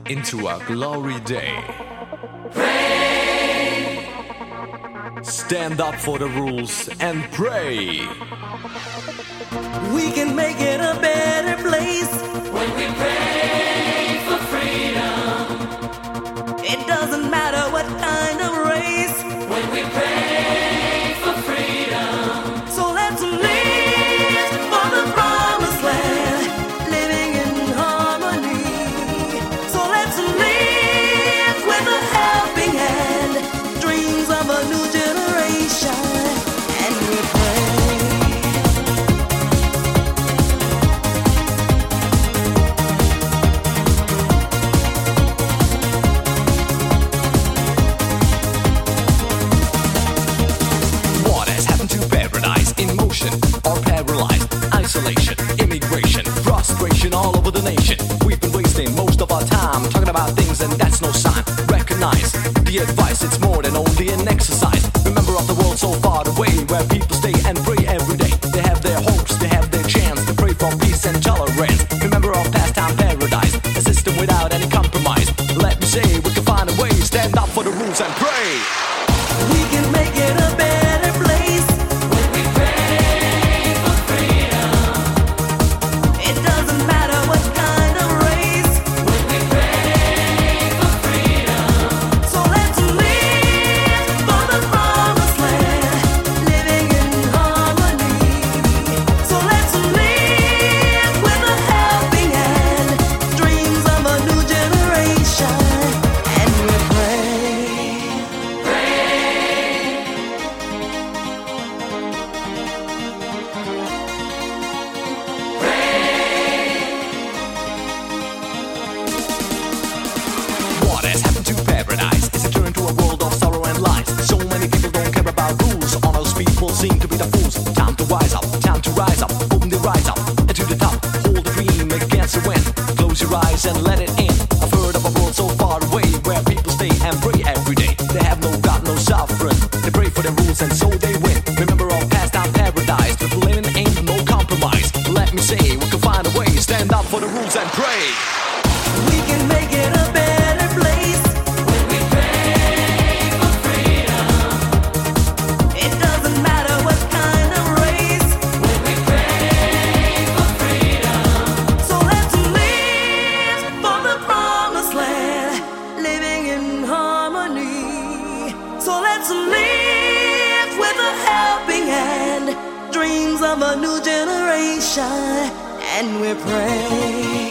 into a glory day. Stand up for the rules and pray. We can make it a better place when we pray for freedom. It doesn't matter what kind of race when we pray for freedom. So let's live for the promised land, living in harmony. So let's live with a helping hand, dreams of a new generation, and we pray. Or paralyzed, isolation, immigration, frustration all over the nation. We've been wasting most of our time talking about things and that's no sign. Recognize the advice, it's more than only an exercise. Remember of the world so far away where people stay and pray every day. They have their hopes, they have their chance to pray for peace and tolerance. Remember of pastime paradise, a system without any compromise. Let me say we can find a way, stand up for the rules and pray. We can make it a better place. Seem to be the fools. Time to rise up, open the rise up, and to the top, hold the dream against the wind. Close your eyes and let it in. I've heard of a world so far away where people stay and pray every day. They have no God, no sovereign. They pray for their rules and so they win. Remember of pastime paradise, people living ain't no compromise. Let me say, we can find a way. Stand up for the rules and pray. We can make it a better place when we pray for freedom. It doesn't matter what kind of race when we pray for freedom. So let's live for the promised land, living in harmony. So let's live with a helping hand, dreams of a new generation, and we pray.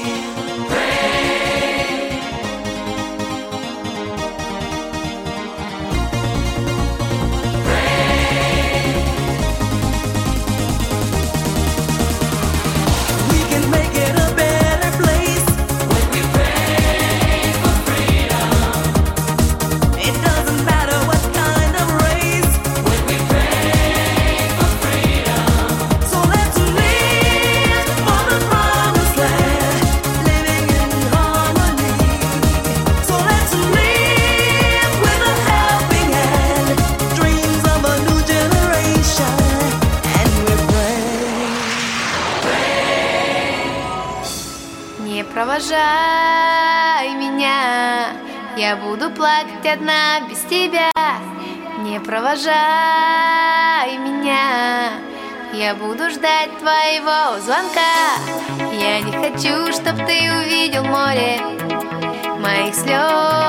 Не провожай меня, я буду плакать одна без тебя. Не провожай меня, я буду ждать твоего звонка. Я не хочу, чтоб ты увидел море моих слез.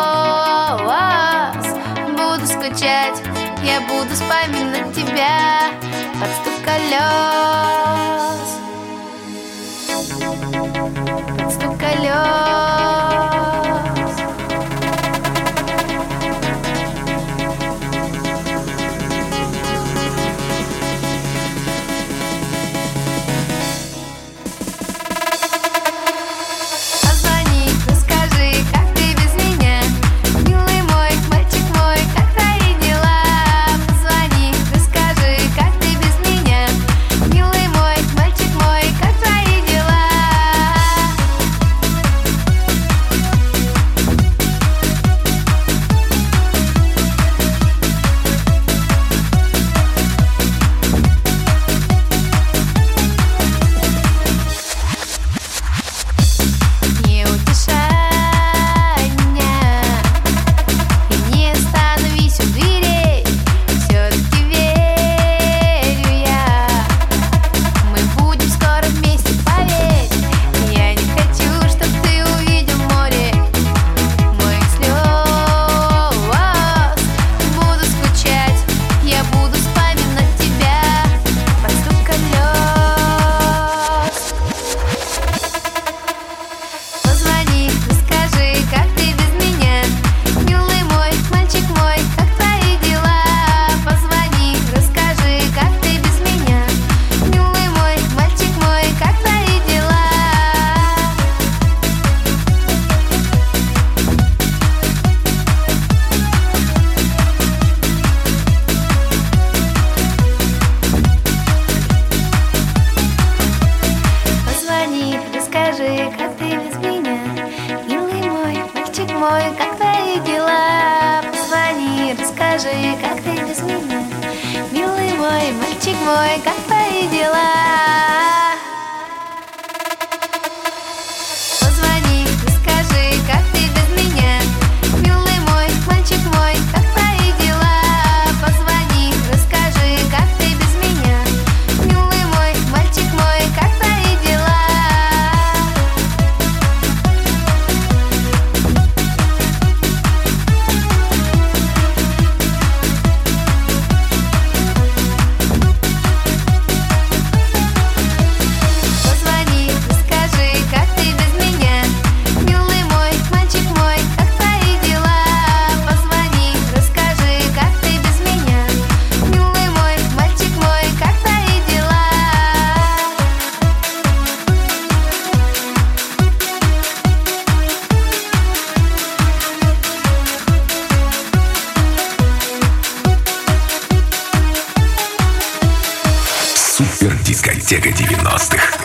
Буду скучать, я буду вспоминать тебя под стук колес. Под стук колес. Позвони, расскажи, как ты без меня. Милый мой, мальчик мой, как твои дела? Позвони, расскажи, как ты без меня. Милый мой, мой, как твои дела? Позвони, расскажи, как ты без меня. Милый мой, мальчик мой, как твои дела? Позвони, расскажи, как ты без меня. Милый мой, мальчик мой, как твои дела? Позвони, расскажи, как ты без меня. Милый мой, мальчик мой, как твои дела? Позвони, расскажи, как ты без меня. Милый мой, мальчик мой, как твои дела? Позвони, расскажи, как ты без меня. Милый мой, мальчик мой, как твои дела? Супер дискотека 90-х.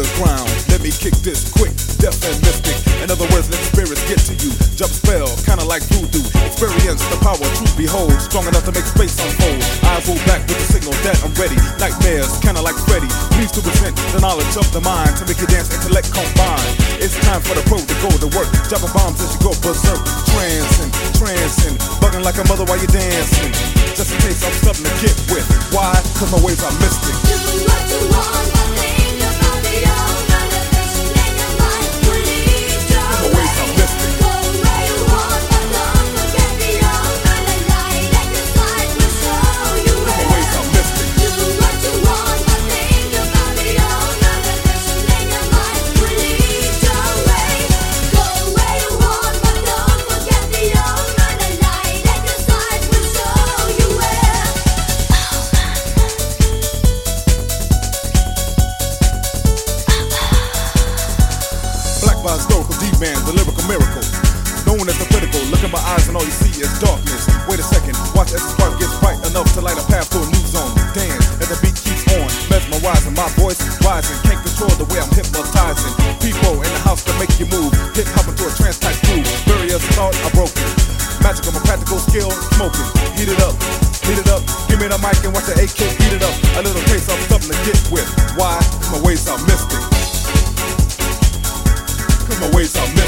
the ground. Let me kick this quick, deaf and mystic. In other words, let spirits get to you. Jump spell, kinda like voodoo. Experience the power, truth behold. Strong enough to make space unfold. Eyes roll back with the signal that I'm ready. Nightmares, kinda like Freddy. Please to present the knowledge of the mind to make your dance intellect combine. It's time for the pro to go to work. Dropping bombs as you go berserk. Trancing, bugging like a mother while you're dancing. Just in case I'm something to get with. Why? Cause my ways are mystic. Do what you want, but think about the old manifestation in your mind. Please don't My ways are mystic. go where you want, but don't forget the old man. The light at your side will show you My where. ways are mystic. Do what you want, but think about the old manifestation in your mind. Please don't wait. Go where you want, but don't forget the old man. The light at your side will show you where. Black by historical D-man, the lyrical miracle. Known as the critical, look in my eyes and all you see is darkness. Wait a second, watch as the spark gets bright enough to light a path to a new zone. Dance as the beat keeps on, mesmerizing, my voice is rising. Can't control the way I'm hypnotizing. People in the house to make you move, hip hop into a trance type groove. Barriers thought are broken. Magic of my practical skill, smoking. Heat it up, give me the mic and watch the AK beat it up. A little taste of something to get with. Why? 'Cause my ways are mystic. 'Cause my ways are mystic.